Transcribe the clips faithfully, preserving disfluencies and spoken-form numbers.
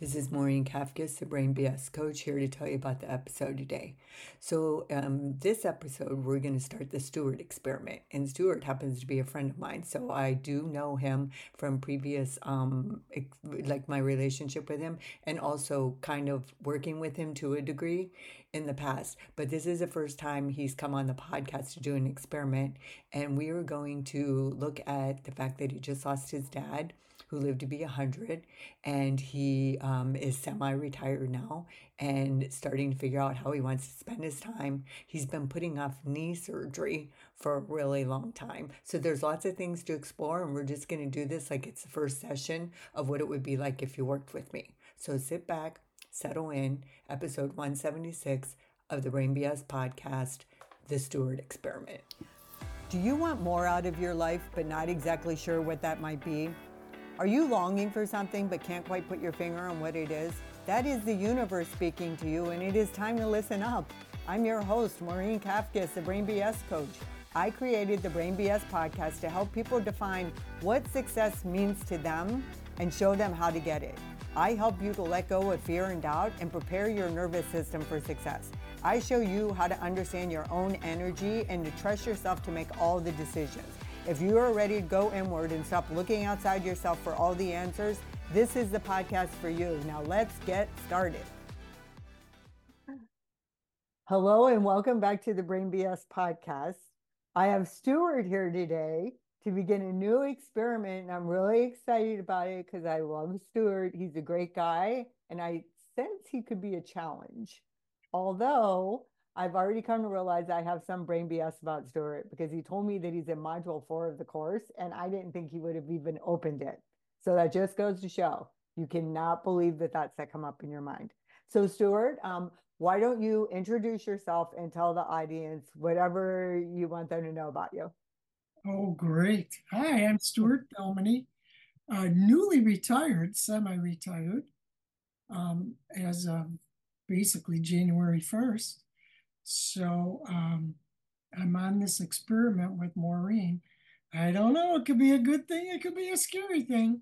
This is Maureen Kafkas, the Brain B S coach, here to tell you about the episode today. So, um, this episode, we're going to start the Stewart experiment. And Stewart happens to be a friend of mine. So, I do know him from previous, um, ex- like my relationship with him, and also kind of working with him to a degree in the past. But this is the first time he's come on the podcast to do an experiment. And we are going to look at the fact that he just lost his dad, who lived to be one hundred, and he um, is semi-retired now and starting to figure out how he wants to spend his time. He's been putting off knee surgery for a really long time. So there's lots of things to explore, and we're just going to do this like it's the first session of what it would be like if you worked with me. So sit back, settle in, episode one seventy-six of the Brain B S podcast, The Stewart Experiment. Do you want more out of your life but not exactly sure what that might be? Are you longing for something but can't quite put your finger on what it is? That is the universe speaking to you, and it is time to listen up. I'm your host, Maureen Kafkas, the Brain B S coach. I created the Brain B S podcast to help people define what success means to them and show them how to get it. I help you to let go of fear and doubt and prepare your nervous system for success. I show you how to understand your own energy and to trust yourself to make all the decisions. If you are ready to go inward and stop looking outside yourself for all the answers, this is the podcast for you. Now let's get started. Hello and welcome back to the Brain B S podcast. I have Stewart here today to begin a new experiment, and I'm really excited about it because I love Stewart. He's a great guy, and I sense he could be a challenge. Although I've already come to realize I have some brain B S about Stewart because he told me that he's in module four of the course, and I didn't think he would have even opened it. So that just goes to show you cannot believe the thoughts that come up in your mind. So Stewart, um, why don't you introduce yourself and tell the audience whatever you want them to know about you? Oh, great. Hi, I'm Stuart Belmany, uh, newly retired, semi-retired, um, as of basically January first. So um, I'm on this experiment with Maureen. I don't know, it could be a good thing, it could be a scary thing.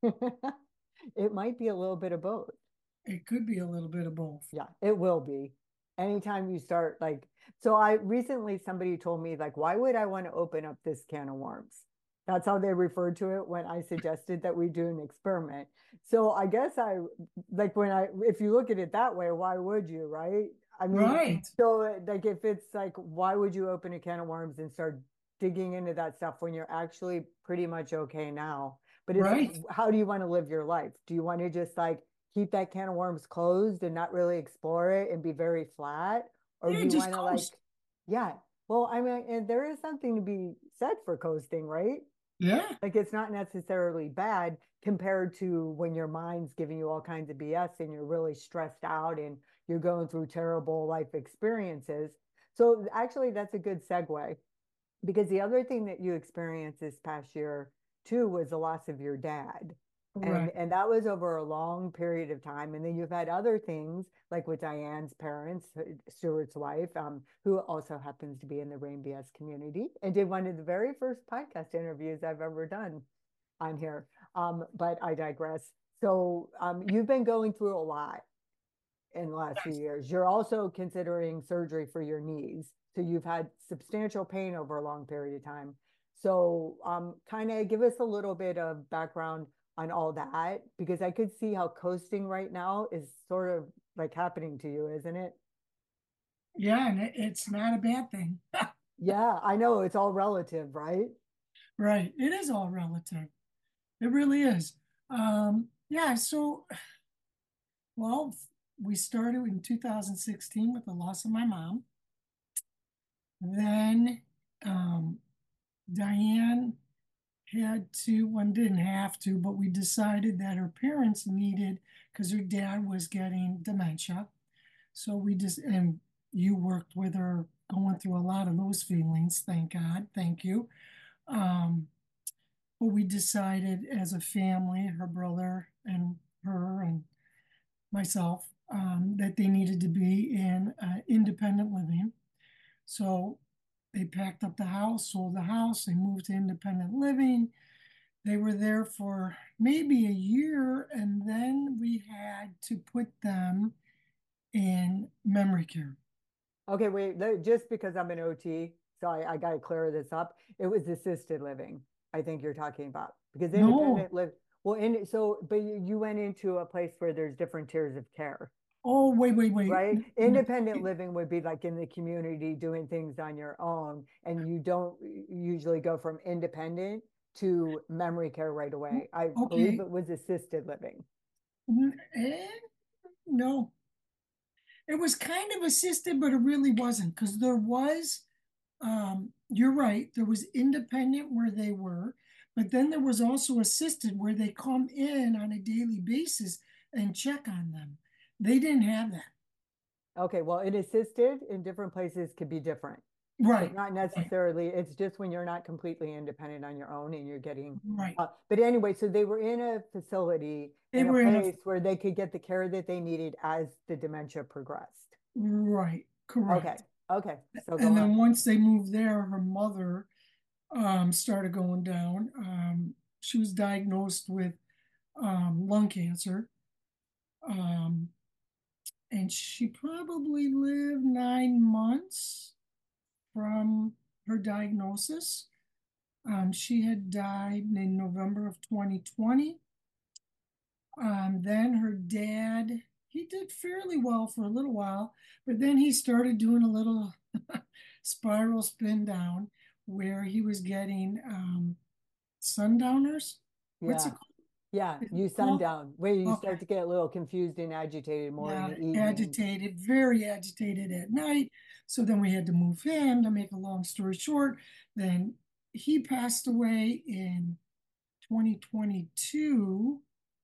It might be a little bit of both. It could be a little bit of both. Yeah, it will be. Anytime you start like, so I recently somebody told me like, why would I want to open up this can of worms? That's how they referred to it when I suggested that we do an experiment. So I guess I like when I, if you look at it that way, why would you, right? I mean, Right, so like if it's like, why would you open a can of worms and start digging into that stuff when you're actually pretty much okay now? But it's right. how do you want to live your life? Do you want to just like keep that can of worms closed and not really explore it and be very flat? Or do Yeah, you just want to like, coast. yeah, well, I mean, and there is something to be said for coasting, right? Yeah, Like it's not necessarily bad compared to when your mind's giving you all kinds of B S and you're really stressed out and you're going through terrible life experiences. So actually, that's a good segue because the other thing that you experienced this past year too was the loss of your dad, and right. and that was over a long period of time. And then you've had other things like with Diane's parents, Stuart's wife, um, who also happens to be in the Rain B S community and did one of the very first podcast interviews I've ever done on here. Um, but I digress. So um, you've been going through a lot in the last few Yes. years. You're also considering surgery for your knees. So you've had substantial pain over a long period of time. So um, kind of give us a little bit of background on all that because I could see how coasting right now is sort of like happening to you, isn't it? Yeah, and it, it's not a bad thing. Yeah, I know it's all relative, right? Right. It is all relative. It really is. Um, yeah, so well, we started in two thousand sixteen with the loss of my mom. Then um, Diane had to, one didn't have to, but we decided that her parents needed, because her dad was getting dementia. So we just, and you worked with her going through a lot of those feelings, thank God, thank you. Um, but we decided as a family, her brother and her and myself, um, that they needed to be in uh, independent living. So they packed up the house, sold the house, they moved to independent living. They were there for maybe a year, and then we had had to put them in memory care. Okay, wait, le- just because I'm an O T, so I, I got to clear this up. It was assisted living, I think you're talking about, because No. independent live, well, in so, but you, you went into a place where there's different tiers of care, Oh, wait, wait, wait. right? Independent living would be like in the community doing things on your own, and you don't usually go from independent to memory care right away. I believe Okay. it was assisted living. Eh, no, it was kind of assisted, but it really wasn't because there was, um, you're right, there was independent where they were, but then there was also assisted where they come in on a daily basis and check on them. They didn't have that. Okay, well, it assisted in different places could be different. So Right, not right, necessarily, it's just when you're not completely independent on your own and you're getting, right. uh, but anyway, so they were in a facility, They in a were in a, place where they could get the care that they needed as the dementia progressed. right, Okay, correct. okay, so go And on. then once they moved there, her mother um, started going down. Um, she was diagnosed with um, lung cancer. Um, and she probably lived nine months from her diagnosis. Um, she had died in November of twenty twenty. Um, then her dad, he did fairly well for a little while, but then he started doing a little spiral spin down where he was getting um, sundowners. What's it Yeah, yeah, you called? sundown, where you Okay. start to get a little confused and agitated more in Yeah, the evenings. agitated, very agitated at night. So then we had to move him to make a long story short. Then he passed away in twenty twenty-two.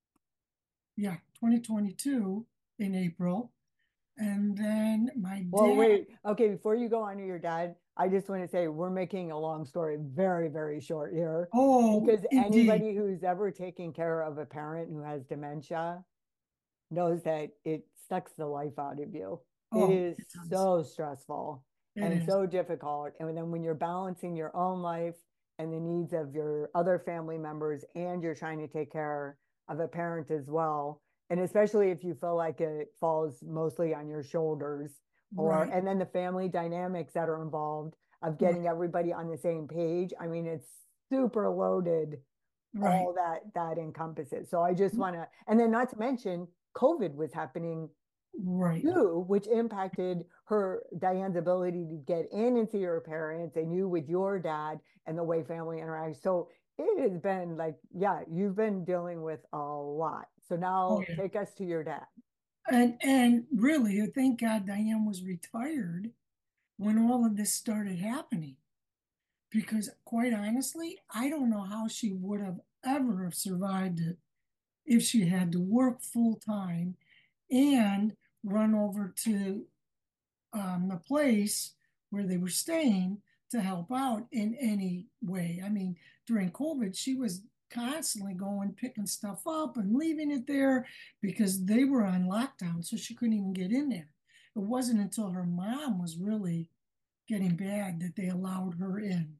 Yeah, twenty twenty-two in April. And then my Well, dad, wait. Okay, before you go on to your dad, I just want to say we're making a long story very, very short here oh, because indeed. anybody who's ever taken care of a parent who has dementia knows that it sucks the life out of you. It Oh, is it does. so stressful It and is. so difficult. And then when you're balancing your own life and the needs of your other family members, and you're trying to take care of a parent as well, and especially if you feel like it falls mostly on your shoulders, or Right, and then the family dynamics that are involved of getting right, everybody on the same page. I mean, it's super loaded, right, all that that encompasses. So I just want to, and then not to mention COVID was happening right. too, which impacted her Diane's ability to get in and see her parents and you with your dad and the way family interacts. So it has been like, yeah, you've been dealing with a lot. So Oh, now yeah. take us to your dad. And and really, thank God Diane was retired when all of this started happening. Because quite honestly, I don't know how she would have ever have survived it if she had to work full time and run over to um, the place where they were staying to help out in any way. I mean, during COVID, she was constantly going, picking stuff up and leaving it there because they were on lockdown, so she couldn't even get in there. It wasn't until her mom was really getting bad that they allowed her in.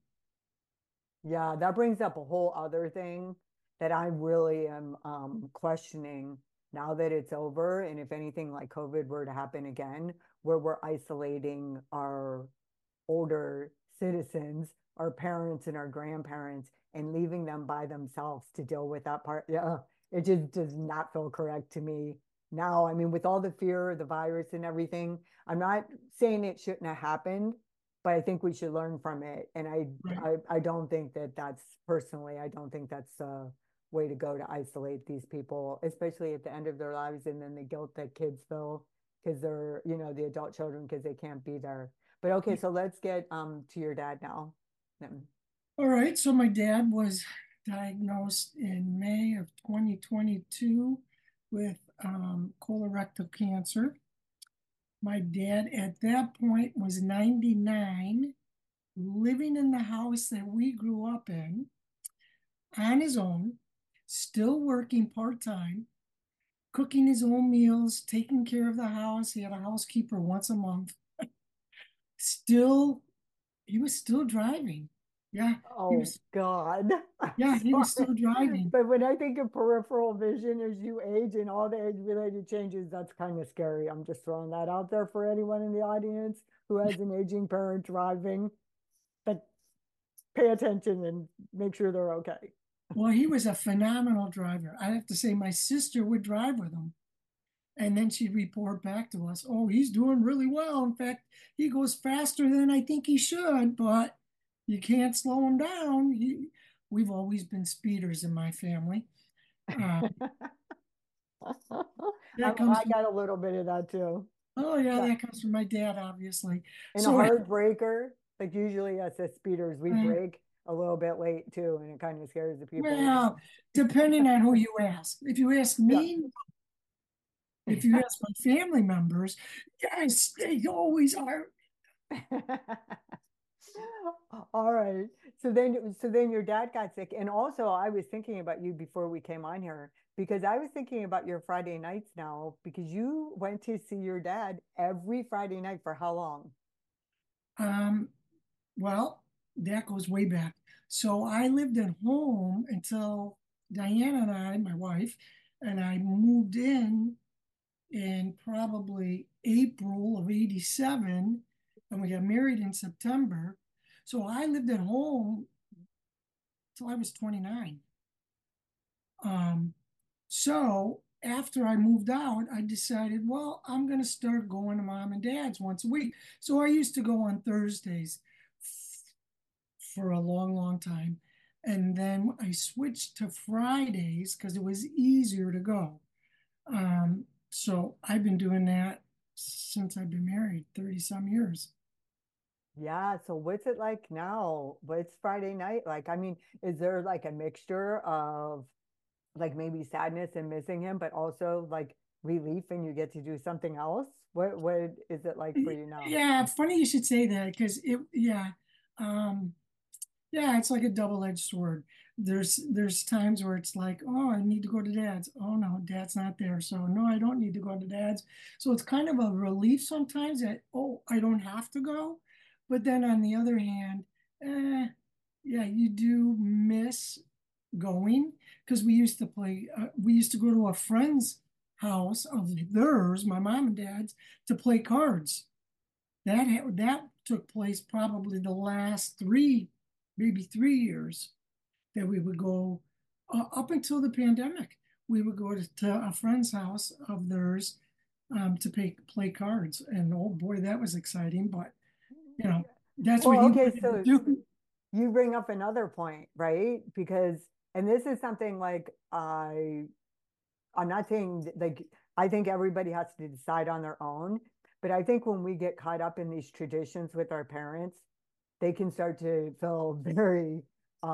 Yeah, that brings up a whole other thing that I really am um, questioning now that it's over. And if anything like COVID were to happen again, where we're isolating our older citizens, our parents and our grandparents, and leaving them by themselves to deal with that part. Yeah, it just does not feel correct to me now. I mean, with all the fear of the virus and everything, I'm not saying it shouldn't have happened, but I think we should learn from it. And I, Right. I, I don't think that that's personally, I don't think that's a way to go to isolate these people, especially at the end of their lives, and then the guilt that kids feel because they're, you know, the adult children because they can't be there. But okay, so let's get um to your dad now. Um, All right. So my dad was diagnosed in May of twenty twenty-two with um, colorectal cancer. My dad at that point was ninety-nine, living in the house that we grew up in on his own, still working part time, cooking his own meals, taking care of the house. He had a housekeeper once a month. Still, he was still driving. Yeah, he Oh was, God, I'm yeah, he was sorry. still driving. But when I think of peripheral vision as you age and all the age-related changes, that's kind of scary. I'm just throwing that out there for anyone in the audience who has an aging parent driving. But pay attention and make sure they're okay. Well, he was a phenomenal driver. I have to say, my sister would drive with him. And then she'd report back to us, oh, he's doing really well. In fact, he goes faster than I think he should, but you can't slow him down. He, we've always been speeders in my family. Uh, I, that I comes from, got a little bit of that too. oh, yeah, Yeah. that comes from my dad, obviously. And a So, hard breaker, like usually us as speeders, we uh, break a little bit late too, and it kind of scares the people with well, depending on who you ask. If you ask us. me, if you ask my family members, yes, they always are. Yeah. All right. So then, so then your dad got sick. And also I was thinking about you before we came on here because I was thinking about your Friday nights now because you went to see your dad every Friday night for how long? Um, Well, that goes way back. So I lived at home until Diana and I, my wife, and I moved in in probably April of eighty-seven, and we got married in September. So I lived at home till I was twenty-nine. Um, so after I moved out, I decided, well, I'm going to start going to mom and dad's once a week. So I used to go on Thursdays for a long, long time. And then I switched to Fridays because it was easier to go. Um, so I've been doing that since I've been married, thirty some years. Yeah. So what's it like now? What's Friday night like? I mean, is there like a mixture of like maybe sadness and missing him, but also like relief and you get to do something else? What what is it like for you now? Yeah, funny you should say that because it, yeah. Um, Yeah, it's like a double-edged sword. There's there's times where it's like, oh, I need to go to dad's. Oh no, dad's not there. So no, I don't need to go to dad's. So it's kind of a relief sometimes that, oh, I don't have to go. But then on the other hand, eh, yeah, you do miss going because we used to play, uh, we used to go to a friend's house of theirs, my mom and dad's, to play cards. That ha- that took place probably the last three, maybe three years that we would go uh, up until the pandemic. We would go to, to a friend's house of theirs um, to pay, play cards, and oh boy, that was exciting. But you know, that's what Well, he okay, wanted to so do. you bring up another point, right? Because, and this is something like I, I'm not saying that, like I think everybody has to decide on their own, but I think when we get caught up in these traditions with our parents, they can start to feel very,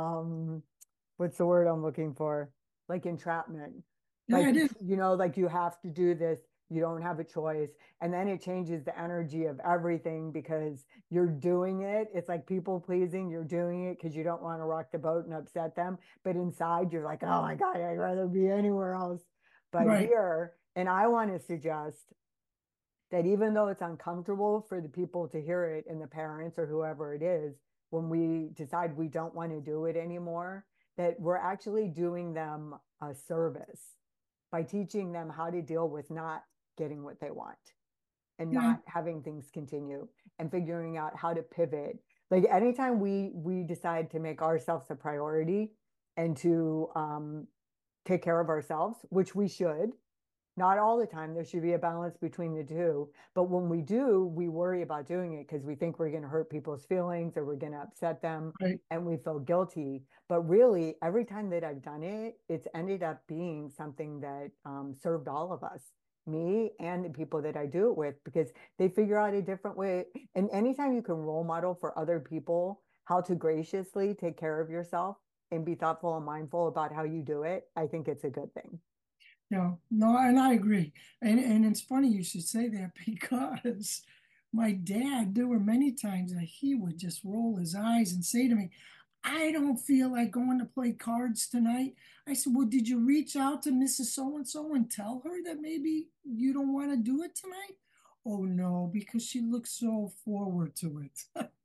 um, what's the word I'm looking for? Like entrapment. Yeah, Like, it is you know, like you have to do this, you don't have a choice. And then it changes the energy of everything because you're doing it. It's like people pleasing, you're doing it because you don't want to rock the boat and upset them. But inside, you're like, oh my God, I'd rather be anywhere else. But right. here, and I want to suggest that even though it's uncomfortable for the people to hear it and the parents or whoever it is, when we decide we don't want to do it anymore, that we're actually doing them a service by teaching them how to deal with not getting what they want and Yeah, not having things continue and figuring out how to pivot. Like anytime we we decide to make ourselves a priority and to um, take care of ourselves, which we should, not all the time. There should be a balance between the two. But when we do, we worry about doing it because we think we're going to hurt people's feelings or we're going to upset them right. and we feel guilty. But really, every time that I've done it, it's ended up being something that um, served all of us, me and the people that I do it with, because they figure out a different way. And anytime you can role model for other people how to graciously take care of yourself and be thoughtful and mindful about how you do it, I think it's a good thing. Yeah, no, and I agree. And and it's funny you should say that because my dad, there were many times that he would just roll his eyes and say to me, I don't feel like going to play cards tonight. I said, well, did you reach out to Missus So-and-so and tell her that maybe you don't want to do it tonight? Oh no, because she looks so forward to it.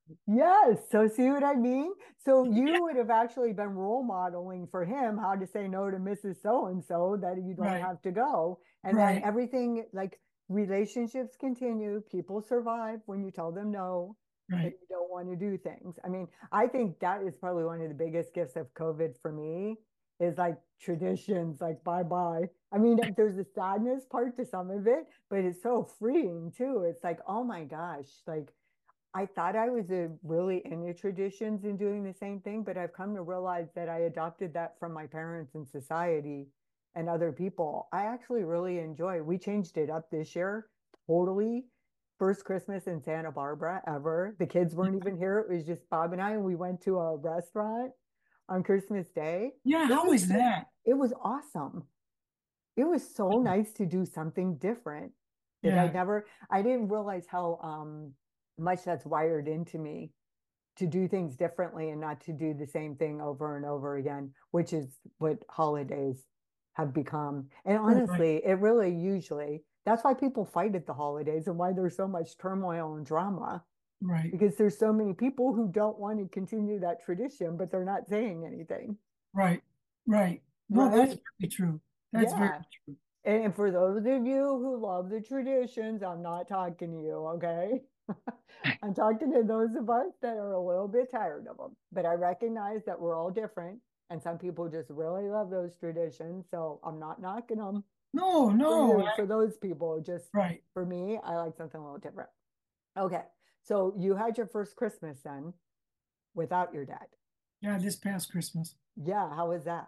Yes. So see what I mean? So you would have actually been role modeling for him how to say no to Missus So and so that you don't Right, have to go. And then right, everything like relationships continue, people survive when you tell them no, that right. you don't want to do things. I mean, I think that is probably one of the biggest gifts of COVID for me is like traditions, like bye bye. I mean, there's a sadness part to some of it, but it's so freeing too. It's like, oh my gosh, like I thought I was a really into traditions and doing the same thing, but I've come to realize that I adopted that from my parents and society and other people. I actually really enjoy. We changed it up this year, totally. First Christmas in Santa Barbara ever. The kids weren't even here. It was just Bob and I, and we went to a restaurant on Christmas Day. Yeah, It how was is just, that? it was awesome. It was so nice to do something different that I Yeah, never, I didn't realize how um, much that's wired into me to do things differently and not to do the same thing over and over again, which is what holidays have become. And oh, right, honestly, it really usually, that's why people fight at the holidays and why there's so much turmoil and drama, right, because there's so many people who don't want to continue that tradition, but they're not saying anything, right, right. No, that's right? very true. That's very Yeah. true. And for those of you who love the traditions, I'm not talking to you, okay? I'm talking to those of us that are a little bit tired of them. But I recognize that we're all different, and some people just really love those traditions. So I'm not knocking them No, for no, you, I, for those people. Just right. for me, I like something a little different. Okay. So you had your first Christmas then without your dad. Yeah, this past Christmas. Yeah. How was that?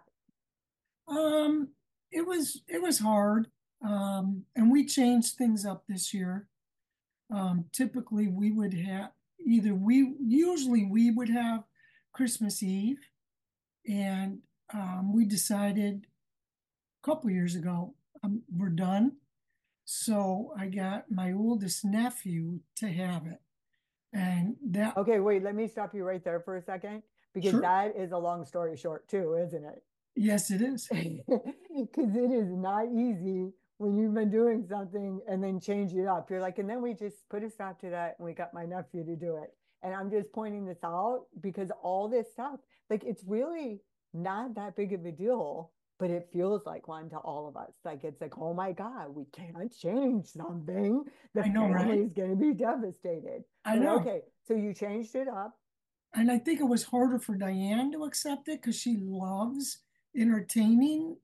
Um, it was it was hard. Um, and we changed things up this year. Um, typically we would have either we usually we would have Christmas Eve, and um, we decided a couple years ago um, we're done. So I got my oldest nephew to have it, and that Okay. Wait, let me stop you right there for a second because sure, that is a long story short, too, isn't it? yes, it is. Because it is not easy when you've been doing something and then change it up. You're like, and then we just put a stop to that and we got my nephew to do it. And I'm just pointing this out because all this stuff, like it's really not that big of a deal, but it feels like one to all of us. Like it's like, oh my God, we can't change something. The I know, family right? is going to be devastated. I But know. okay, so you changed it up. And I think it was harder for Diane to accept it because she loves entertaining,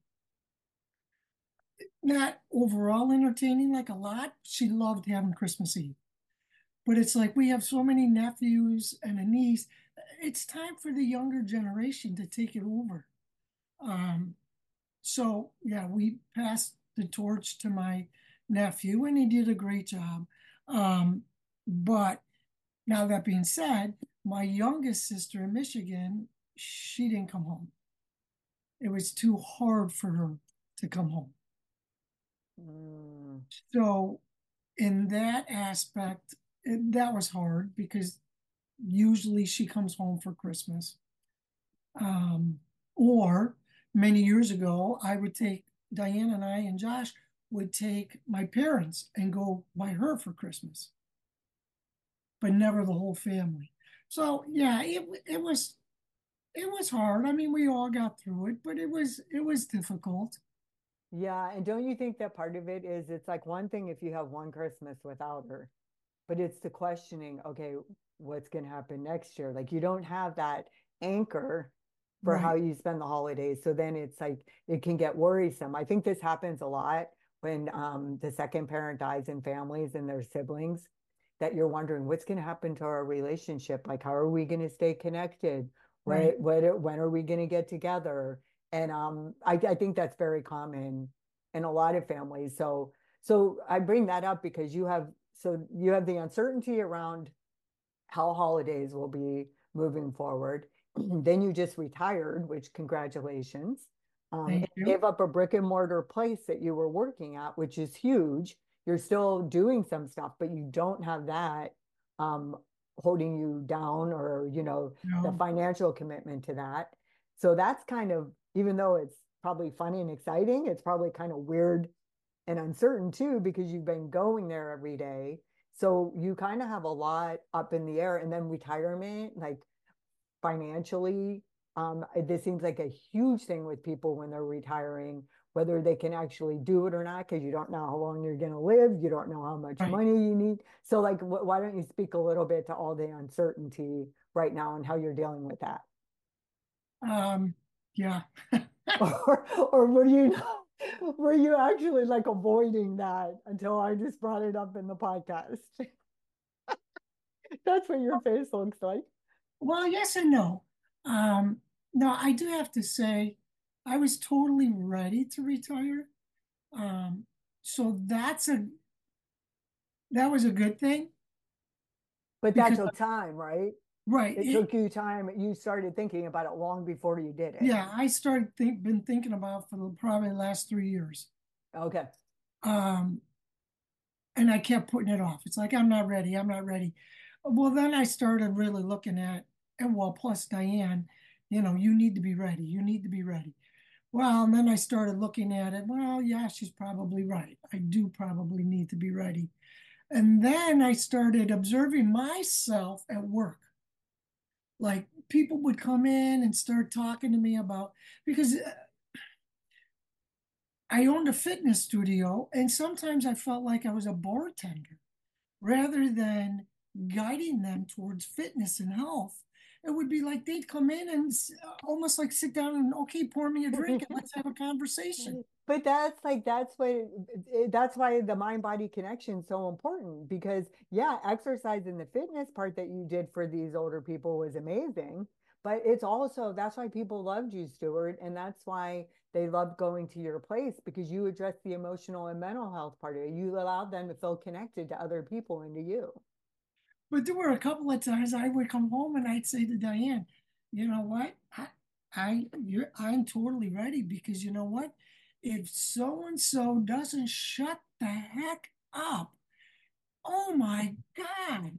not overall entertaining like a lot. She loved having Christmas Eve. But it's like we have so many nephews and a niece. It's time for the younger generation to take it over. Um, so yeah, we passed the torch to my nephew, and he did a great job. Um, but now that being said, my youngest sister in Michigan, she didn't come home. It was too hard for her to come home. Mm, So in that aspect, it, that was hard because usually she comes home for Christmas. Um, or many years ago, I would take Diane and I and Josh would take my parents and go by her for Christmas, but never the whole family. So yeah, it it was it was hard. I mean, we all got through it, but it was it was difficult. yeah. And don't you think that part of it is it's like one thing if you have one Christmas without her, but it's the questioning, okay, what's going to happen next year? Like you don't have that anchor for how Right. you spend the holidays. So then it's like it can get worrisome. I think this happens a lot when um, the second parent dies in families and their siblings, that you're wondering what's going to happen to our relationship. Like, how are we going to stay connected? Right. What, what, when are we going to get together? And um, I, I think that's very common in a lot of families. So, so I bring that up because you have so you have the uncertainty around how holidays will be moving forward. Then you just retired, which congratulations. Um, Thank and you. gave up a brick and mortar place that you were working at, which is huge. You're still doing some stuff, but you don't have that um, holding you down or, you know, the No. financial commitment to that. So that's kind of, even though it's probably funny and exciting, it's probably kind of weird and uncertain too, because you've been going there every day. So you kind of have a lot up in the air. And then retirement, like financially, um, this seems like a huge thing with people when they're retiring, whether they can actually do it or not, because you don't know how long you're going to live. You don't know how much Right. money you need. So, like, wh- why don't you speak a little bit to all the uncertainty right now and how you're dealing with that? Um, yeah. Or, or were you were you actually like avoiding that until I just brought it up in the podcast? That's what your face looks like. Well, yes and no. Um, no, I do have to say, I was totally ready to retire. Um, so that's a that was a good thing But that because took time, right? right, It it, took you time. You started thinking about it long before you did it. yeah, I started think been thinking about for the probably the last three years. Okay. Um, and I kept putting it off. It's like I'm not ready, I'm not ready. Well, then I started really looking at, and well, plus Diane, you know, you need to be ready. You need to be ready. Well, and then I started looking at it. Well, yeah, she's probably right. I do probably need to be ready. And then I started observing myself at work. Like people would come in and start talking to me about, because uh, I owned a fitness studio, and sometimes I felt like I was a bartender rather than guiding them towards fitness and health. It would be like they'd come in and almost like sit down and, okay, pour me a drink and let's have a conversation. But that's like that's what it, that's why the mind body connection is so important because yeah, exercise and the fitness part that you did for these older people was amazing. But it's also that's why people loved you, Stuart, and that's why they loved going to your place because you addressed the emotional and mental health part of it. You allowed them to feel connected to other people and to you. But there were a couple of times I would come home and I'd say to Diane, you know what? I, I you're I'm totally ready because you know what? If so and so doesn't shut the heck up, oh my God.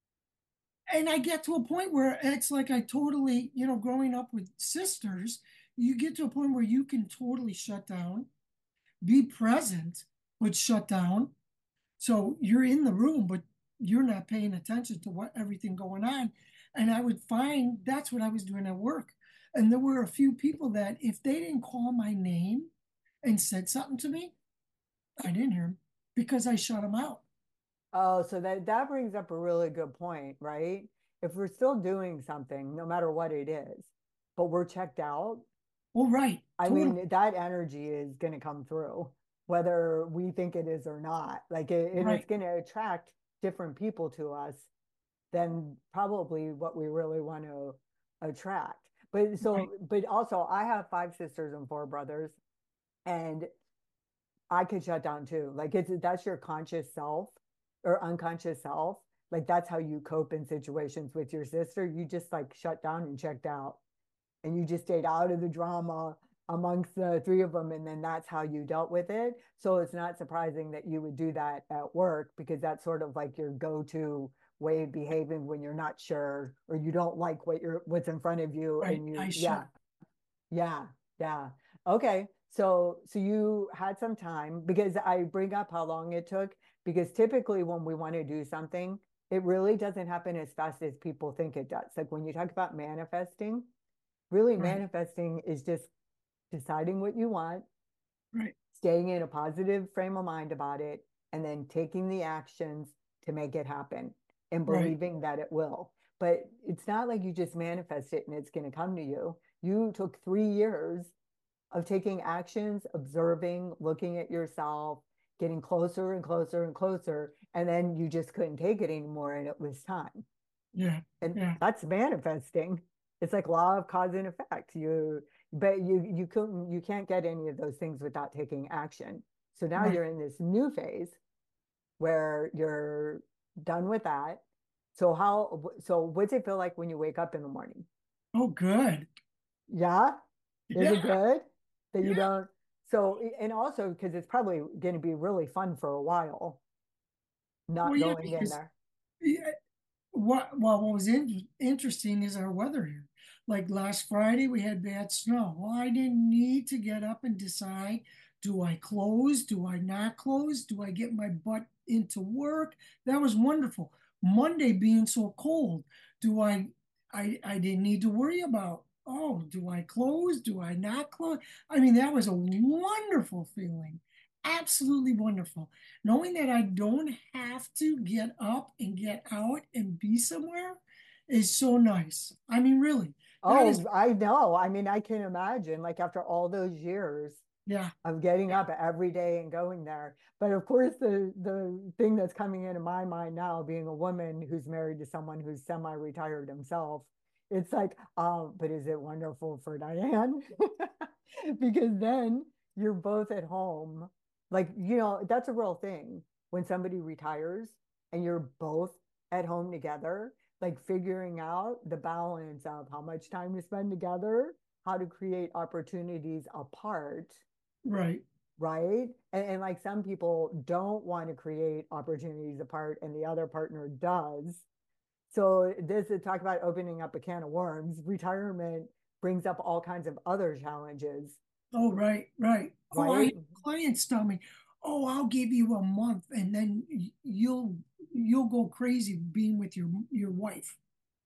And I get to a point where it's like I totally, you know, growing up with sisters, you get to a point where you can totally shut down, be present, but shut down. So you're in the room, but you're not paying attention to what everything going on. And I would find that's what I was doing at work. And there were a few people that if they didn't call my name and said something to me, I didn't hear them because I shut them out. Oh, so that that brings up a really good point, right? If we're still doing something, no matter what it is, but we're checked out, Well, right, I totally mean, that energy is going to come through, whether we think it is or not. Like, it, and it's right, going to attract different people to us than probably what we really want to attract. But right, so, but also, I have five sisters and four brothers, and I could shut down too. Like it's that's your conscious self or unconscious self. Like that's how you cope in situations with your sister. You just like shut down and checked out and you just stayed out of the drama amongst the three of them. And then that's how you dealt with it. So it's not surprising that you would do that at work because that's sort of like your go-to way of behaving when you're not sure or you don't like what you're what's in front of you right. and you I yeah shut. yeah, yeah. Okay. So so you had some time because I bring up how long it took because typically when we want to do something, it really doesn't happen as fast as people think it does. Like when you talk about manifesting, really Right, manifesting is just deciding what you want, right, staying in a positive frame of mind about it, and then taking the actions to make it happen and right, believing that it will. But it's not like you just manifest it and it's going to come to you. You took three years of taking actions, observing, looking at yourself, getting closer and closer and closer. And then you just couldn't take it anymore and it was time. yeah, And yeah, that's manifesting. It's like law of cause and effect. You but you you couldn't you can't get any of those things without taking action. So now right. you're in this new phase where you're done with that. So how so what's it feel like when you wake up in the morning? Oh, good. Yeah? Is it Yeah, good that you yeah. don't? So, and also because it's probably going to be really fun for a while, not Well, yeah, going in because there. yeah, what well, what was in, interesting is our weather here. Like last Friday, we had bad snow. Well, I didn't need to get up and decide Do I close? Do I not close? Do I get my butt into work? That was wonderful. Monday being so cold, do I I I didn't need to worry about, oh, do I close? Do I not close? I mean, that was a wonderful feeling. Absolutely wonderful. Knowing that I don't have to get up and get out and be somewhere is so nice. I mean, really, that is, Oh, I know. I mean, I can imagine, like after all those years yeah, of getting up every day and going there. But of course, the the thing that's coming into my mind now, being a woman who's married to someone who's semi-retired himself, it's like, oh, but is it wonderful for Diane? Because then you're both at home. Like, you know, that's a real thing when somebody retires and you're both at home together, like figuring out the balance of how much time to spend together, how to create opportunities apart, right. right? And, and like some people don't want to create opportunities apart and the other partner does. So this is talk about opening up a can of worms. Retirement brings up all kinds of other challenges, Oh, right, right. Oh, I right? have clients tell me, "Oh, I'll give you a month, and then you'll you'll go crazy being with your your wife."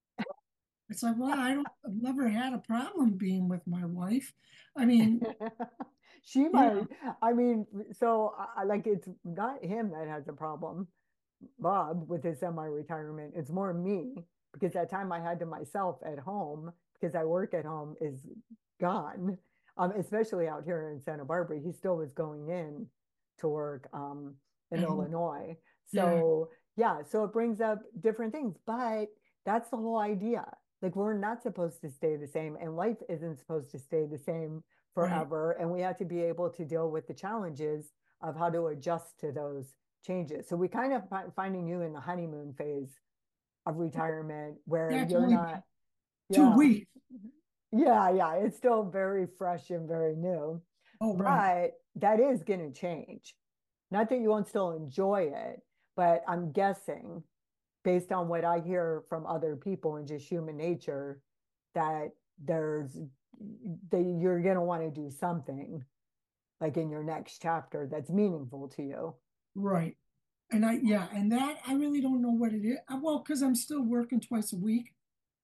It's like, well, I don't, I've never had a problem being with my wife. I mean, She you might, know, I mean, so I like it's not him that has a problem, Bob, with his semi-retirement. It's more me because that time I had to myself at home because I work at home is gone. Um, especially out here in Santa Barbara. He still was going in to work um in at home. Illinois. Yeah, So yeah, so it brings up different things, but that's the whole idea. Like we're not supposed to stay the same, and life isn't supposed to stay the same right. forever. And we have to be able to deal with the challenges of how to adjust to those changes. So we kind of finding you in the honeymoon phase of retirement where That's you're only not, two yeah, weeks. yeah, yeah. It's still very fresh and very new, Oh, right. but that is going to change. Not that you won't still enjoy it, but I'm guessing based on what I hear from other people and just human nature that there's that you're going to want to do something like in your next chapter that's meaningful to you. Right. And I, yeah, and that I really don't know what it is. Uh, Well, because I'm still working twice a week.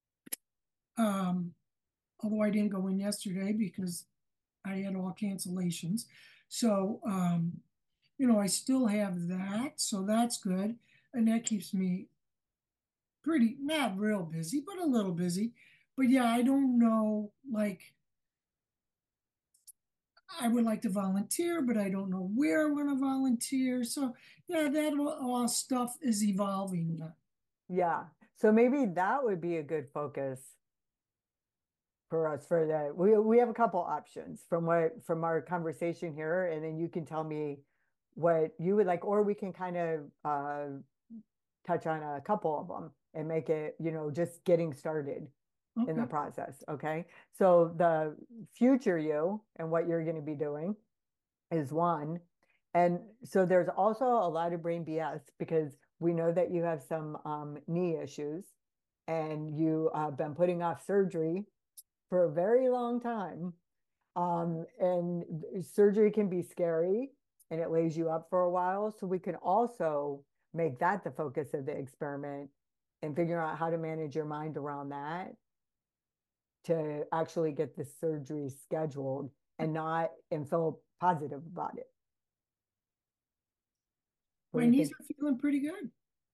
Um, although I didn't go in yesterday because I had all cancellations. So, um, you know, I still have that. So that's good. And that keeps me pretty, not real busy, but a little busy. But yeah, I don't know, like, I would like to volunteer, but I don't know where I'm going to volunteer. So yeah, that all, all stuff is evolving. Yeah. So maybe that would be a good focus for us for that. We we have a couple options from what from our conversation here, and then you can tell me what you would like, or we can kind of uh, touch on a couple of them and make it, you know, just getting started in the Okay. process. Okay. So the future you and what you're going to be doing is one. And so there's also a lot of brain B S because we know that you have some um, knee issues and you have uh, been putting off surgery for a very long time. Um, and surgery can be scary and it lays you up for a while. So we can also make that the focus of the experiment and figure out how to manage your mind around that to actually get the surgery scheduled and not and feel positive about it. What My do you knees think? are feeling pretty good.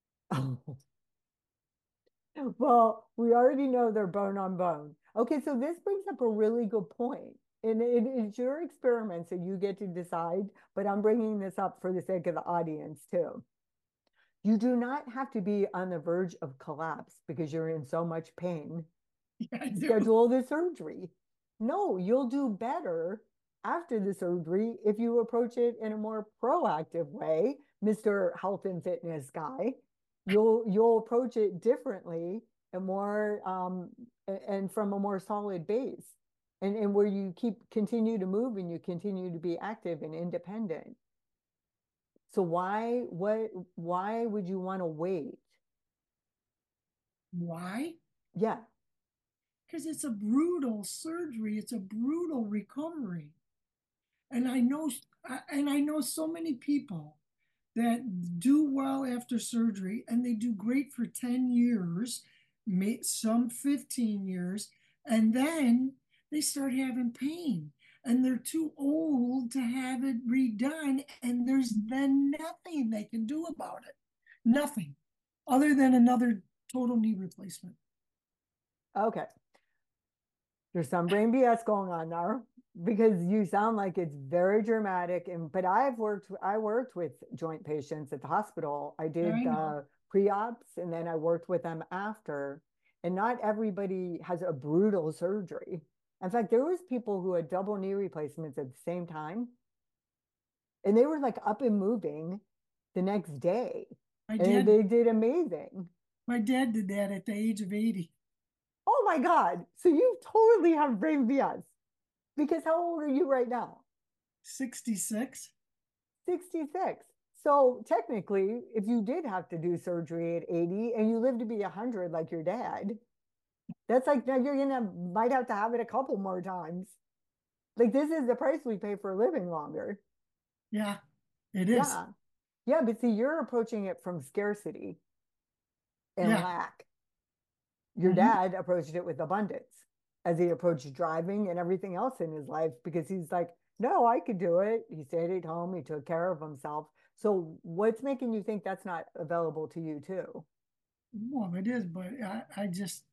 Well, we already know they're bone on bone. Okay, so this brings up a really good point. And it is your experiment, so you get to decide, but I'm bringing this up for the sake of the audience too. You do not have to be on the verge of collapse because you're in so much pain Yeah, I to do. schedule the surgery. No, you'll do better after the surgery if you approach it in a more proactive way, Mister Health and Fitness guy. You'll you'll approach it differently and more um, and from a more solid base. And, and where you keep continue to move and you continue to be active and independent. So why what why would you want to wait? Why? Yeah, Because it's a brutal surgery. It's a brutal recovery. And I know I, and I know so many people that do well after surgery and they do great for ten years, may, some fifteen years, and then they start having pain and they're too old to have it redone. And there's then nothing they can do about it. Nothing other than another total knee replacement. Okay. There's some brain B S going on there because you sound like it's very dramatic. And but I've worked, I worked with joint patients at the hospital. I did I know. the pre-ops and then I worked with them after. And not everybody has a brutal surgery. In fact, there was people who had double knee replacements at the same time, and they were like up and moving the next day, My and dad, they did amazing. my dad did that at the age of eighty. Oh my God. So you totally have brain B S because how old are you right now? sixty-six. sixty-six. So technically, if you did have to do surgery at eighty and you live to be one hundred like your dad, that's like now you're gonna might have to have it a couple more times. Like this is the price we pay for living longer. Yeah, it is. Yeah. Yeah, but see, you're approaching it from scarcity and Yeah. lack. Your Mhm. dad approached it with abundance as he approached driving and everything else in his life because he's like, no, I could do it. He stayed at home, he took care of himself. So, what's making you think that's not available to you too? Well, it is, but I, I just,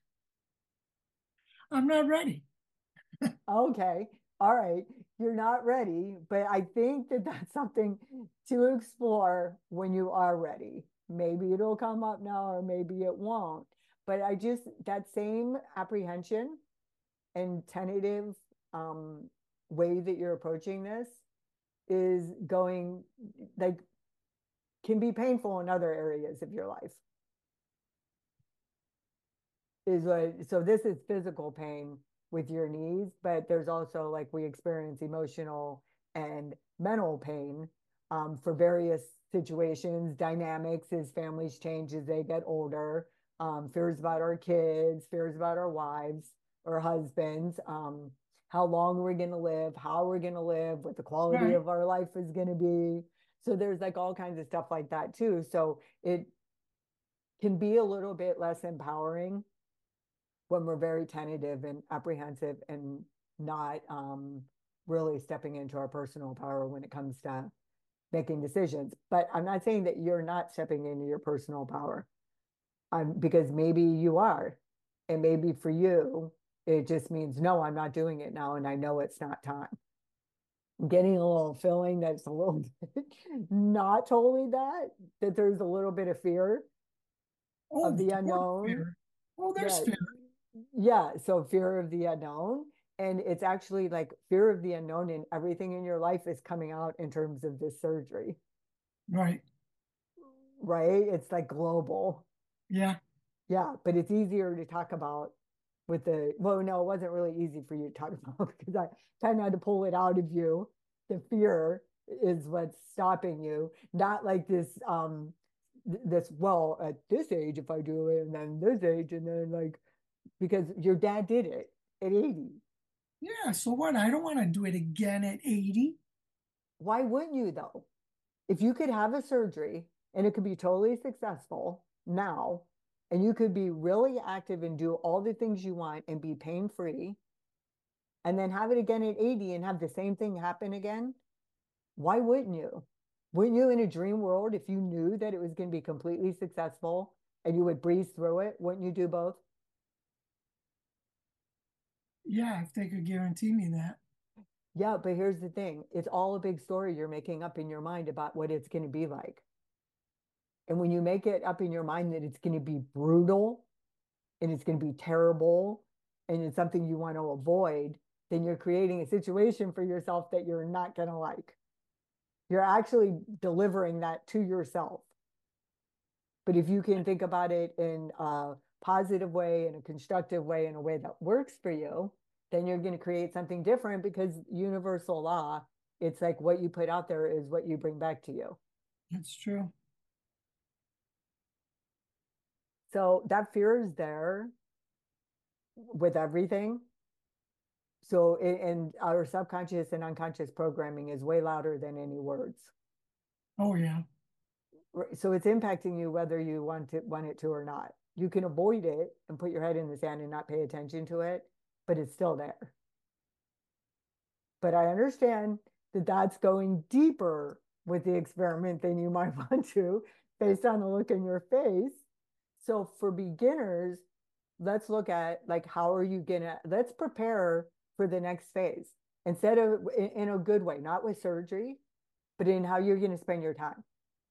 I'm not ready. Okay, all right, you're not ready, but I think that that's something to explore when you are ready. Maybe it'll come up now, or maybe it won't. But I just, that same apprehension and tentative um, way that you're approaching this is going like can be painful in other areas of your life is what so this is physical pain with your knees, but there's also like we experience emotional and mental pain um, for various situations, dynamics as families change as they get older, um, fears about our kids, fears about our wives or husbands, um, how long we're going to live, how we're going to live, what the quality Right. of our life is going to be. So there's like all kinds of stuff like that too. So it can be a little bit less empowering when we're very tentative and apprehensive and not um, really stepping into our personal power when it comes to making decisions. But I'm not saying that you're not stepping into your personal power, um, because maybe you are. And maybe for you, it just means, no, I'm not doing it now. And I know it's not time. I'm getting a little feeling that's a little bit not totally that, that there's a little bit of fear Oh, of of the course, unknown. fear. Oh, there's Yeah. fear. Yeah. So fear of the unknown. And it's actually like fear of the unknown and everything in your life is coming out in terms of this surgery, Right. right? It's like global. Yeah. Yeah. But it's easier to talk about with the, well, no, it wasn't really easy for you to talk about because I kind of had to pull it out of you. The fear is what's stopping you, not like this, um, this, well, at this age, if I do it, and then this age, and then like, because your dad did it at eighty. Yeah. So what? I don't want to do it again at eighty. Why wouldn't you though? If you could have a surgery and it could be totally successful now, and you could be really active and do all the things you want and be pain free, and then have it again at eighty and have the same thing happen again, why wouldn't you? Wouldn't you in a dream world, if you knew that it was going to be completely successful and you would breeze through it, wouldn't you do both? Yeah, if they could guarantee me that. Yeah, but here's the thing. It's all a big story you're making up in your mind about what it's going to be like. And when you make it up in your mind that it's going to be brutal and it's going to be terrible and it's something you want to avoid, then you're creating a situation for yourself that you're not going to like. You're actually delivering that to yourself. But if you can think about it in a positive way, in a constructive way, in a way that works for you, then you're going to create something different because universal law, it's like what you put out there is what you bring back to you. That's true. So that fear is there with everything. So, a- and our subconscious and unconscious programming is way louder than any words. Oh, yeah. Right, so it's impacting you whether you want it, want it to or not. You can avoid it and put your head in the sand and not pay attention to it, but it's still there. But I understand that that's going deeper with the experiment than you might want to, based on the look in your face. So for beginners, let's look at like, how are you gonna, let's prepare for the next phase instead of in, in a good way, not with surgery, but in how you're gonna spend your time.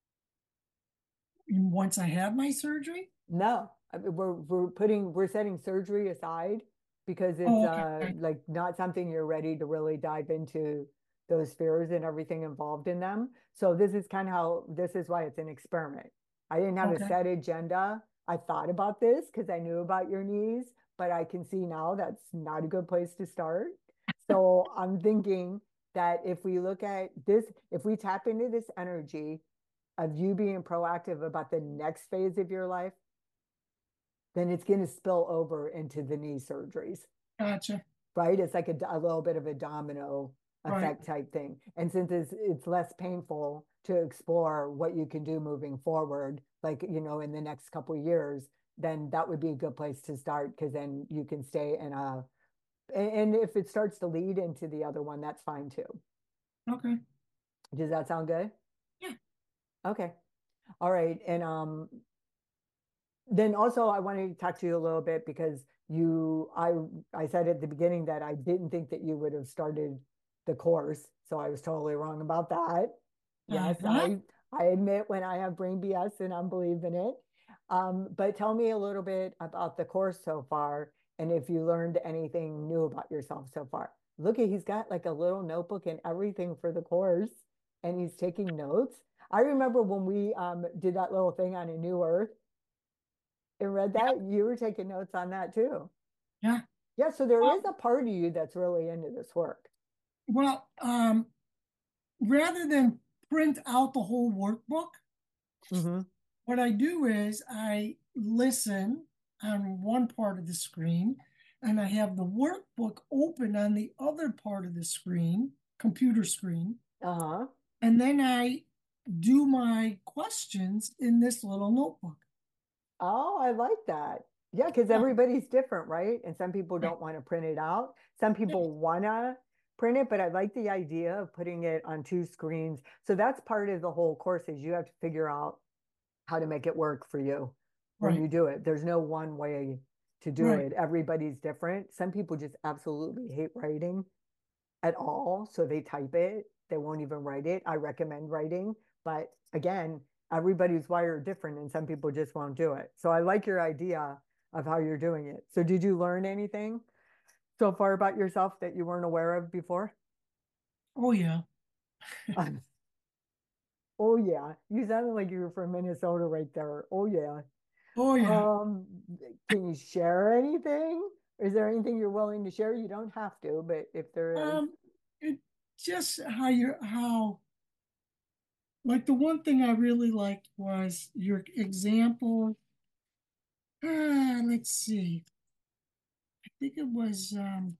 Once I have my surgery? No, I mean, we're we're putting we're setting surgery aside because it's Oh, uh okay. like not something you're ready to really dive into those fears and everything involved in them. So this is kind of how this is why it's an experiment. I didn't have a Okay. set agenda. I thought about this because I knew about your knees, but I can see now that's not a good place to start. So I'm thinking that if we look at this, if we tap into this energy of you being proactive about the next phase of your life, then it's going to spill over into the knee surgeries, Gotcha. right? It's like a, a little bit of a domino Right. effect type thing. And since it's, it's less painful to explore what you can do moving forward, like, you know, in the next couple of years, then that would be a good place to start because then you can stay in a, and if it starts to lead into the other one, that's fine too. Okay. Does that sound good? Yeah. Okay. All right. And um, then also I wanted to talk to you a little bit because you I I said at the beginning that I didn't think that you would have started the course. So I was totally wrong about that. Yes, Uh-huh. I I admit when I have brain B S and I'm believing it. Um, but tell me a little bit about the course so far and if you learned anything new about yourself so far. Look at he's got like a little notebook and everything for the course and he's taking notes. I remember when we um, did that little thing on A New Earth and read Yeah. that, you were taking notes on that too. Yeah. Yeah, so there is Um, a part of you that's really into this work. well, um, rather than print out the whole workbook, Mm-hmm. what I do is I listen on one part of the screen and I have the workbook open on the other part of the screen, computer screen, Uh-huh. and then I do my questions in this little notebook. Oh, I like that. Yeah, because Yeah, everybody's different, right? And some people right. don't want to print it out. Some Yeah, people want to print it, but I like the idea of putting it on two screens. So that's part of the whole course is you have to figure out how to make it work for you when right, you do it. There's no one way to do right, it. Everybody's different. Some people just absolutely hate writing at all. So they type it, they won't even write it. I recommend writing. But again, everybody's wired different and some people just won't do it. So I like your idea of how you're doing it. So did you learn anything so far about yourself that you weren't aware of before? oh yeah, Oh yeah, you sounded like you were from Minnesota right there. Oh yeah. oh yeah. Um, can you share anything? Is there anything you're willing to share? You don't have to, but if there is, Um, it just how you how like the one thing I really liked was your example. Ah, let's see. I think it was um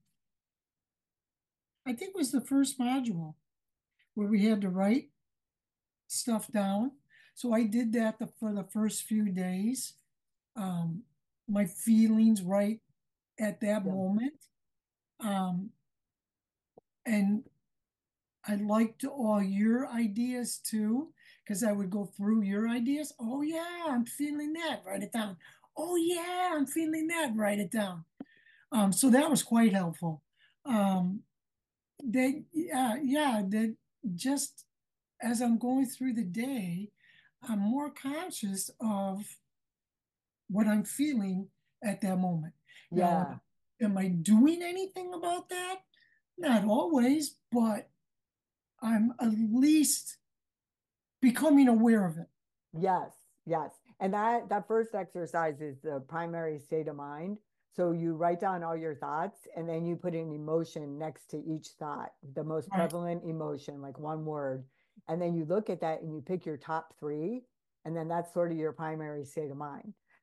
I think it was the first module where we had to write stuff down. So I did that the, for the first few days. Um, my feelings right at that yeah, moment. Um, and I liked all your ideas too, because I would go through your ideas. Oh yeah, I'm feeling that. Write it down. Oh yeah, I'm feeling that. Write it down. Um, so that was quite helpful. Um, that yeah, yeah, that just as I'm going through the day, I'm more conscious of what I'm feeling at that moment. Now, yeah. am I doing anything about that? Not always, but I'm at least becoming aware of it. Yes, yes. And that that first exercise is the primary state of mind. So you write down all your thoughts and then you put an emotion next to each thought, the most Right. prevalent emotion, like one word. And then you look at that and you pick your top three, and then that's sort of your primary state of mind.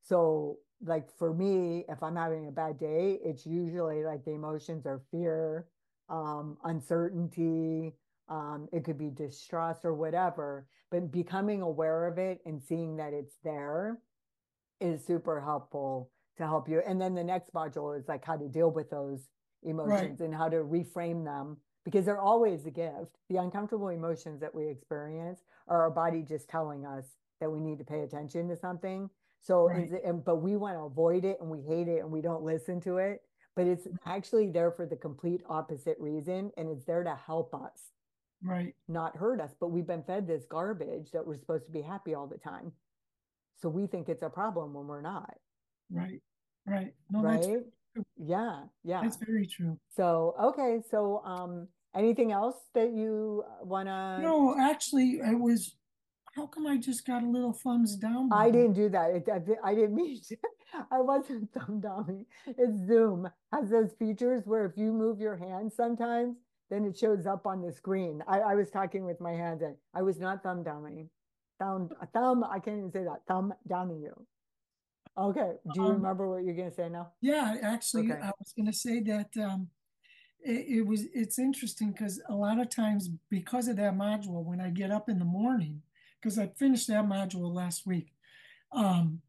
So like for me, if I'm having a bad day, it's usually like the emotions are fear, um, uncertainty, um, it could be distrust or whatever, but becoming aware of it and seeing that it's there is super helpful to help you. And then the next module is like how to deal with those Right, emotions and how to reframe them because they're always a gift. The uncomfortable emotions that we experience are our body just telling us that we need to pay attention to something. So, right, and, but we want to avoid it and we hate it and we don't listen to it. But it's actually there for the complete opposite reason. And it's there to help us, right, not hurt us. But we've been fed this garbage that we're supposed to be happy all the time. So we think it's a problem when we're not. right, right. No, that's Right? true. Yeah, yeah. That's very true. So, okay, so um anything else that you want to No, actually, it was, how come I just got a little thumbs down I button? didn't do that. It, I, I didn't mean to. I wasn't thumb downing. It's Zoom has those features where if you move your hand sometimes, then it shows up on the screen. I, I was talking with my hands and I was not thumb downing. Thumb, thumb, I can't even say that. Thumb downing you. Okay. Do you Um, remember what you're going to say now? yeah, actually, Okay. I was going to say that um, it, it was, it's interesting because a lot of times because of that module, when I get up in the morning, because I finished that module last week, um,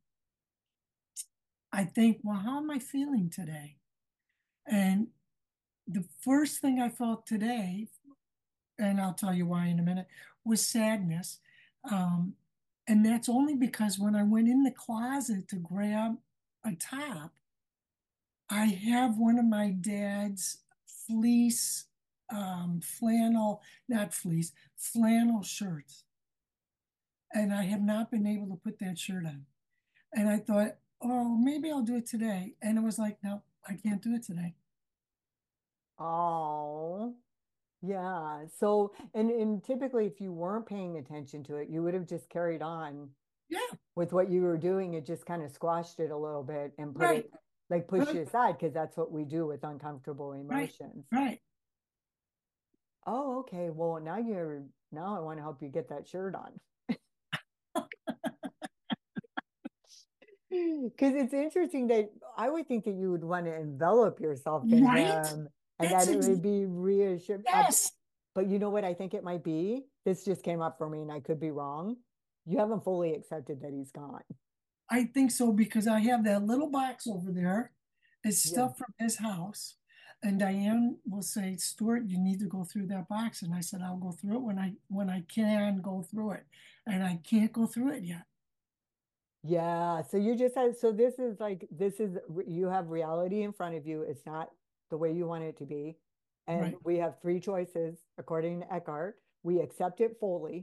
I think, well, how am I feeling today? And the first thing I felt today, and I'll tell you why in a minute, was sadness. Um, and that's only because when I went in the closet to grab a top, I have one of my dad's fleece, um, flannel, not fleece, flannel shirts. And I have not been able to put that shirt on. And I thought, oh, maybe I'll do it today. And it was like, no, I can't do it today. Oh. Yeah. So, and and typically, if you weren't paying attention to it, you would have just carried on Yeah, with what you were doing. It just kind of squashed it a little bit and put right, it like pushed right, it aside because that's what we do with uncomfortable right, emotions. right. Oh, okay. Well, now you're now I want to help you get that shirt on. Because it's interesting that I would think that you would want to envelop yourself in Right? him and That's that it ex would be reassured. Uh, yes. but you know what I think it might be? This just came up for me and I could be wrong. You haven't fully accepted that he's gone. I think so because I have that little box over there. It's Yeah. stuff from his house. And Diane will say, Stuart, you need to go through that box. And I said, I'll go through it when I when I can go through it. And I can't go through it yet. Yeah. So you just had, so this is like, this is, you have reality in front of you. It's not the way you want it to be. And Right. we have three choices according to Eckhart. We accept it fully,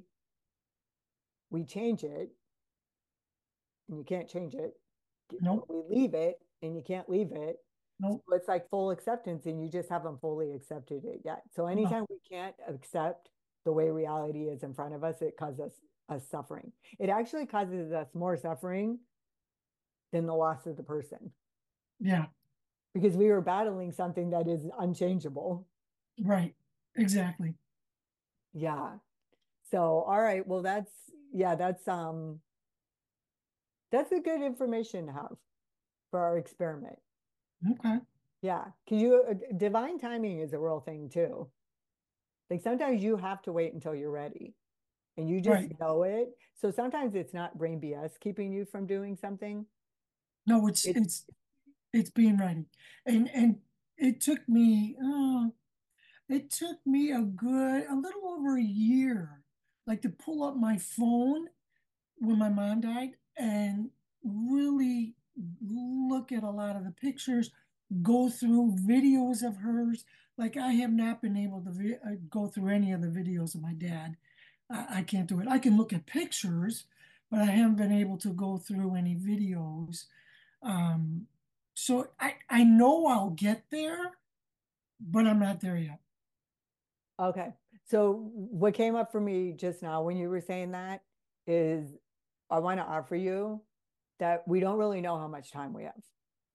we change it, and you can't change it. Nope. We leave it, and you can't leave it. So Nope. it's like full acceptance, and you just haven't fully accepted it yet. So No. anytime we can't accept the way reality is in front of us, it causes us, us suffering. It actually causes us more suffering than the loss of the person Yeah. because we were battling something that is unchangeable. Right. Exactly. Yeah. So, all right. Well, that's, yeah, that's, um, that's a good information to have for our experiment. Okay. Yeah. Cause you, uh, divine timing is a real thing too. Like sometimes you have to wait until you're ready and you just Right. know it. So sometimes it's not brain B S keeping you from doing something. No, it's It's, it's it's being ready. And and it took me, oh, it took me a good, a little over a year, like to pull up my phone when my mom died and really look at a lot of the pictures, go through videos of hers. Like I have not been able to vi- uh, go through any of the videos of my dad. I, I can't do it. I can look at pictures, but I haven't been able to go through any videos. Um, so I, I know I'll get there, but I'm not there yet. okay. So what came up for me just now when you were saying that is I want to offer you that we don't really know how much time we have.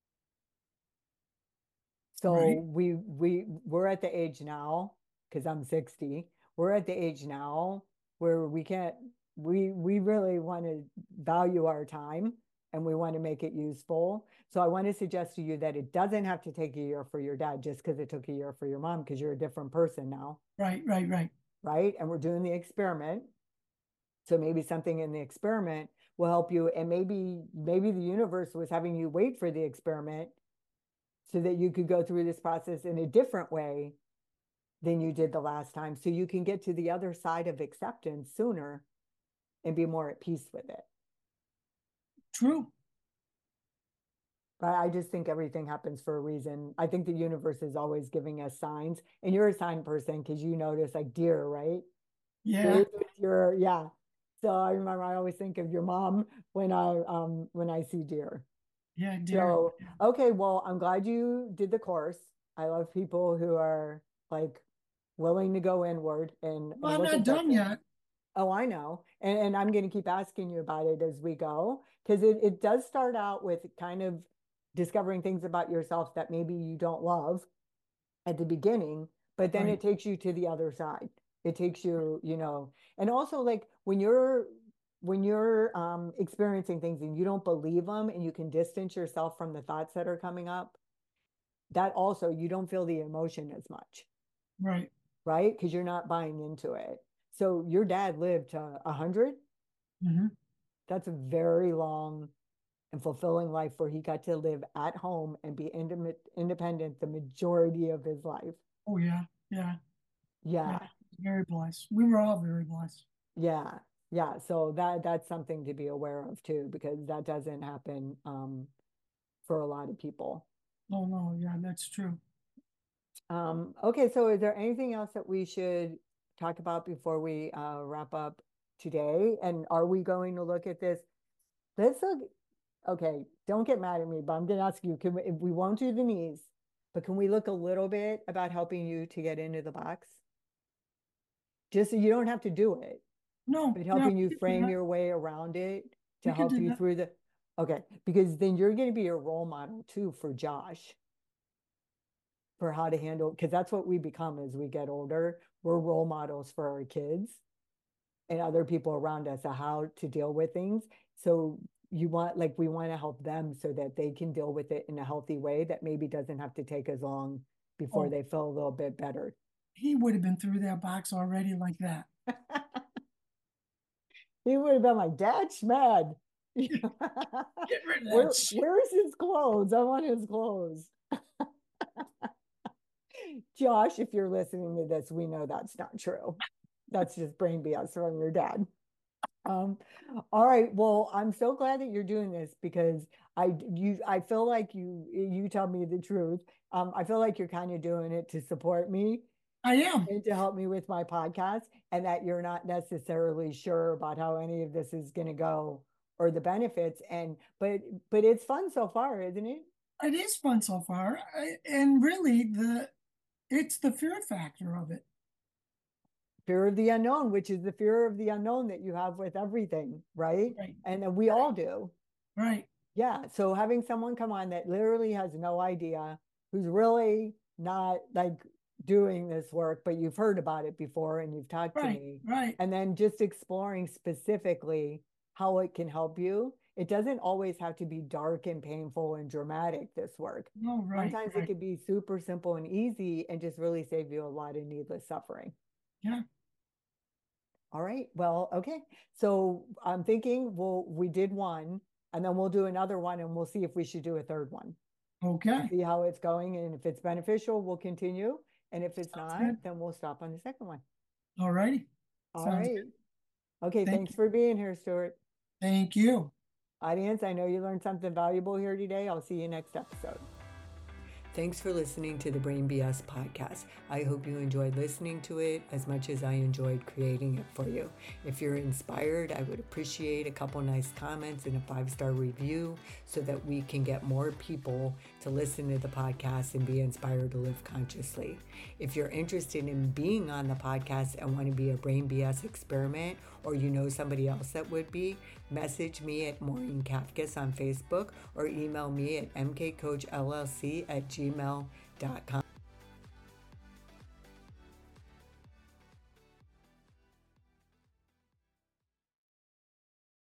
So Right? we we we're at the age now because I'm sixty. We're at the age now where we can't we we really want to value our time and we want to make it useful. So I want to suggest to you that it doesn't have to take a year for your dad just because it took a year for your mom, because you're a different person now. Right, right, right. Right. And we're doing the experiment. So maybe something in the experiment will help you. And maybe, maybe the universe was having you wait for the experiment so that you could go through this process in a different way than you did the last time. So you can get to the other side of acceptance sooner and be more at peace with it. True. But I just think everything happens for a reason. I think the universe is always giving us signs. And you're a sign person because you notice like deer, right? Yeah. Your, yeah. So I remember I always think of your mom when I um when I see deer. Yeah, dear. So okay, well, I'm glad you did the course. I love people who are like willing to go inward and, Well, and I'm look not at done that. yet. Oh, I know. And, and I'm going to keep asking you about it as we go, because it, it does start out with kind of discovering things about yourself that maybe you don't love at the beginning, but then Right. it takes you to the other side. It takes you, you know, and also like when you're when you're um, experiencing things and you don't believe them and you can distance yourself from the thoughts that are coming up, that also you don't feel the emotion as much. Right. Right? Because you're not buying into it. So your dad lived to a hundred. Mm-hmm. That's a very long and fulfilling life where he got to live at home and be ind- independent the majority of his life. Oh yeah, yeah, Yeah. yeah. Very blessed. We were all very blessed. Yeah. Yeah. So that that's something to be aware of too, because that doesn't happen um, for a lot of people. Oh no, yeah, that's true. Um, okay, so is there anything else that we should talk about before we uh, wrap up today? And are we going to look at this? Let's look. Okay, don't get mad at me, but I'm going to ask you, can we, if we won't do the knees, but can we look a little bit about helping you to get into the box? Just so you don't have to do it, No, but yeah, helping we you can do frame that. your way around it to We can help do you that. through the, okay, because then you're going to be a role model too for Josh for how to handle, because that's what we become as we get older. We're role models for our kids and other people around us of how to deal with things. So you want, like, we want to help them so that they can deal with it in a healthy way that maybe doesn't have to take as long before Oh, they feel a little bit better. he would have been through that box already like that. He would have been like, Dad Schmad. Get rid of Where, that shit. where's his clothes? I want his clothes. Josh, if you're listening to this, we know that's not true. That's just brain B S from your dad. Um, all right. Well, I'm so glad that you're doing this because I you I feel like you you tell me the truth. Um, I feel like you're kind of doing it to support me I am. and to help me with my podcast, and that you're not necessarily sure about how any of this is going to go or the benefits. And but but it's fun so far, isn't it? It is fun so far. I, and really the it's the fear factor of it. Fear of the unknown, which is the fear of the unknown that you have with everything, right? Right. And we Right. all do. Right. Yeah. So having someone come on that literally has no idea, who's really not like doing this work, but you've heard about it before and you've talked to Right. me, Right. and then just exploring specifically how it can help you. It doesn't always have to be dark and painful and dramatic, this work. No, right. Sometimes it Right. could be super simple and easy and just really save you a lot of needless suffering. Yeah. All right. Well, okay. So I'm thinking, well, we did one, and then we'll do another one, and we'll see if we should do a third one. Okay. See how it's going, and if it's beneficial, we'll continue. And if it's Sounds not, good. then we'll stop on the second one. All righty. All Sounds right. good. Okay. Thank Thanks you. for being here, Stuart. Thank you. Audience, I know you learned something valuable here today. I'll see you next episode. Thanks for listening to the Brain B S podcast. I hope you enjoyed listening to it as much as I enjoyed creating it for you. If you're inspired, I would appreciate a couple nice comments and a five-star review so that we can get more people to listen to the podcast and be inspired to live consciously. If you're interested in being on the podcast and want to be a Brain B S experiment, or you know somebody else that would be, message me at Maureen Kafkas on Facebook or email me at m k coach l l c at gmail dot com.